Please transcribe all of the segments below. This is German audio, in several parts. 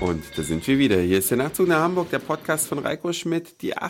Und da sind wir wieder. Hier ist der Nachtzug nach Hamburg, der Podcast von Reiko Schmidt, die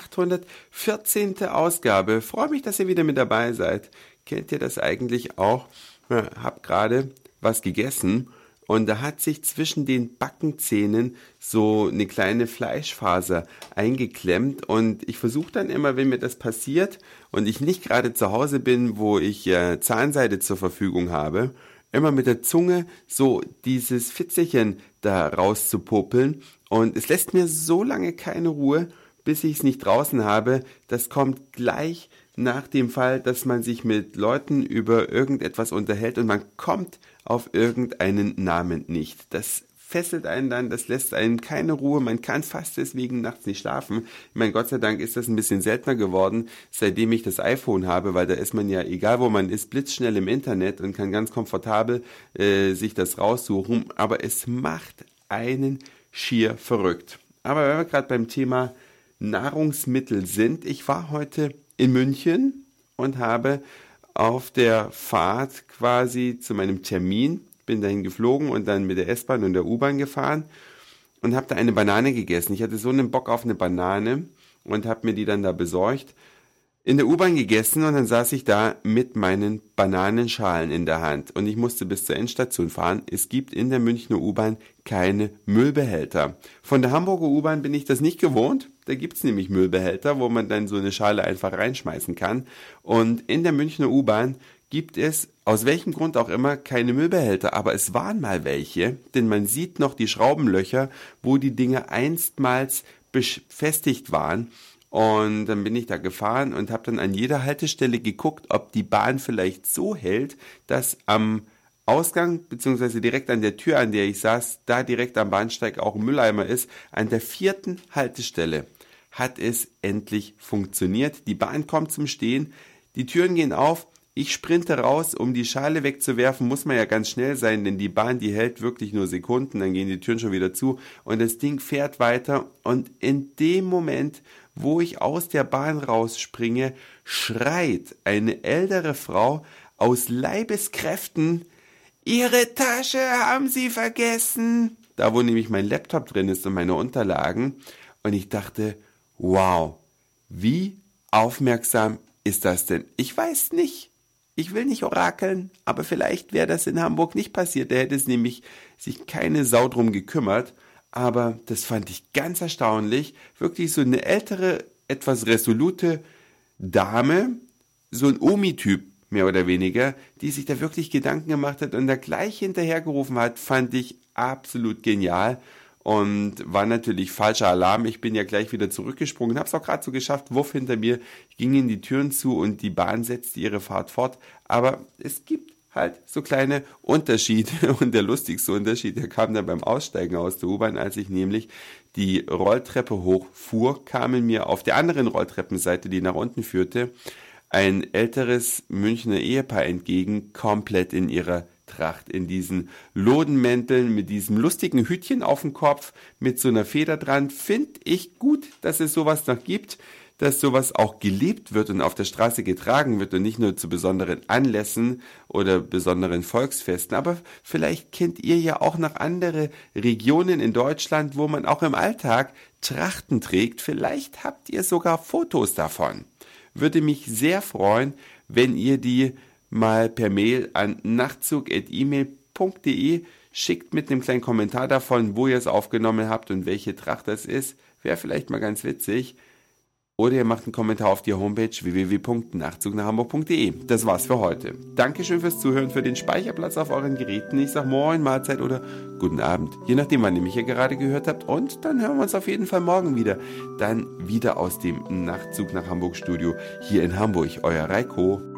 814. Ausgabe. Freue mich, dass ihr wieder mit dabei seid. Kennt ihr das eigentlich auch? Hab gerade was gegessen und da hat sich zwischen den Backenzähnen so eine kleine Fleischfaser eingeklemmt und ich versuche dann immer, wenn mir das passiert und ich nicht gerade zu Hause bin, wo ich Zahnseide zur Verfügung habe, immer mit der Zunge so dieses Fitzelchen da rauszupopeln und es lässt mir so lange keine Ruhe, bis ich es nicht draußen habe. Das kommt gleich nach dem Fall, dass man sich mit Leuten über irgendetwas unterhält und man kommt auf irgendeinen Namen nicht. Das fesselt einen dann, das lässt einen keine Ruhe, man kann fast deswegen nachts nicht schlafen. Ich meine, Gott sei Dank ist das ein bisschen seltener geworden, seitdem ich das iPhone habe, weil da ist man ja, egal wo man ist, blitzschnell im Internet und kann ganz komfortabel sich das raussuchen, aber es macht einen schier verrückt. Aber wenn wir gerade beim Thema Nahrungsmittel sind, ich war heute in München und habe auf der Fahrt quasi zu meinem Termin, bin dahin geflogen und dann mit der S-Bahn und der U-Bahn gefahren und habe da eine Banane gegessen. Ich hatte so einen Bock auf eine Banane und habe mir die dann da besorgt, in der U-Bahn gegessen und dann saß ich da mit meinen Bananenschalen in der Hand und ich musste bis zur Endstation fahren. Es gibt in der Münchner U-Bahn keine Müllbehälter. Von der Hamburger U-Bahn bin ich das nicht gewohnt. Da gibt's nämlich Müllbehälter, wo man dann so eine Schale einfach reinschmeißen kann. Und in der Münchner U-Bahn gibt es, aus welchem Grund auch immer, keine Müllbehälter. Aber es waren mal welche, denn man sieht noch die Schraubenlöcher, wo die Dinge einstmals befestigt waren. Und dann bin ich da gefahren und habe dann an jeder Haltestelle geguckt, ob die Bahn vielleicht so hält, dass am Ausgang bzw. direkt an der Tür, an der ich saß, da direkt am Bahnsteig auch ein Mülleimer ist. An der 4. Haltestelle hat es endlich funktioniert. Die Bahn kommt zum Stehen, die Türen gehen auf, ich sprinte raus, um die Schale wegzuwerfen, muss man ja ganz schnell sein, denn die Bahn, die hält wirklich nur Sekunden, dann gehen die Türen schon wieder zu und das Ding fährt weiter und in dem Moment, wo ich aus der Bahn rausspringe, schreit eine ältere Frau aus Leibeskräften: Ihre Tasche haben Sie vergessen. Da, wo nämlich mein Laptop drin ist und meine Unterlagen. Und ich dachte, wow, wie aufmerksam ist das denn? Ich weiß nicht. Ich will nicht orakeln, aber vielleicht wäre das in Hamburg nicht passiert. Da hätte es nämlich sich keine Sau drum gekümmert. Aber das fand ich ganz erstaunlich. Wirklich so eine ältere, etwas resolute Dame, so ein Omi-Typ, mehr oder weniger, die sich da wirklich Gedanken gemacht hat und da gleich hinterhergerufen hat, fand ich absolut genial und war natürlich falscher Alarm. Ich bin ja gleich wieder zurückgesprungen, habe es auch gerade so geschafft, Wuff hinter mir, gingen die Türen zu und die Bahn setzte ihre Fahrt fort. Aber es gibt halt so kleine Unterschiede und der lustigste Unterschied, der kam dann beim Aussteigen aus der U-Bahn, als ich nämlich die Rolltreppe hochfuhr, kamen mir auf der anderen Rolltreppenseite, die nach unten führte, ein älteres Münchner Ehepaar entgegen, komplett in ihrer Tracht, in diesen Lodenmänteln, mit diesem lustigen Hütchen auf dem Kopf, mit so einer Feder dran. Finde ich gut, dass es sowas noch gibt, dass sowas auch gelebt wird und auf der Straße getragen wird und nicht nur zu besonderen Anlässen oder besonderen Volksfesten. Aber vielleicht kennt ihr ja auch noch andere Regionen in Deutschland, wo man auch im Alltag Trachten trägt. Vielleicht habt ihr sogar Fotos davon. Würde mich sehr freuen, wenn ihr die mal per Mail an nachtzug@email.de schickt mit einem kleinen Kommentar davon, wo ihr es aufgenommen habt und welche Tracht das ist. Wäre vielleicht mal ganz witzig. Oder ihr macht einen Kommentar auf die Homepage www.nachzugnachhamburg.de. Das war's für heute. Dankeschön fürs Zuhören, für den Speicherplatz auf euren Geräten. Ich sag Moin, Mahlzeit oder guten Abend. Je nachdem, wann ihr mich hier gerade gehört habt. Und dann hören wir uns auf jeden Fall morgen wieder. Dann wieder aus dem Nachtzug nach Hamburg Studio hier in Hamburg. Euer Reiko.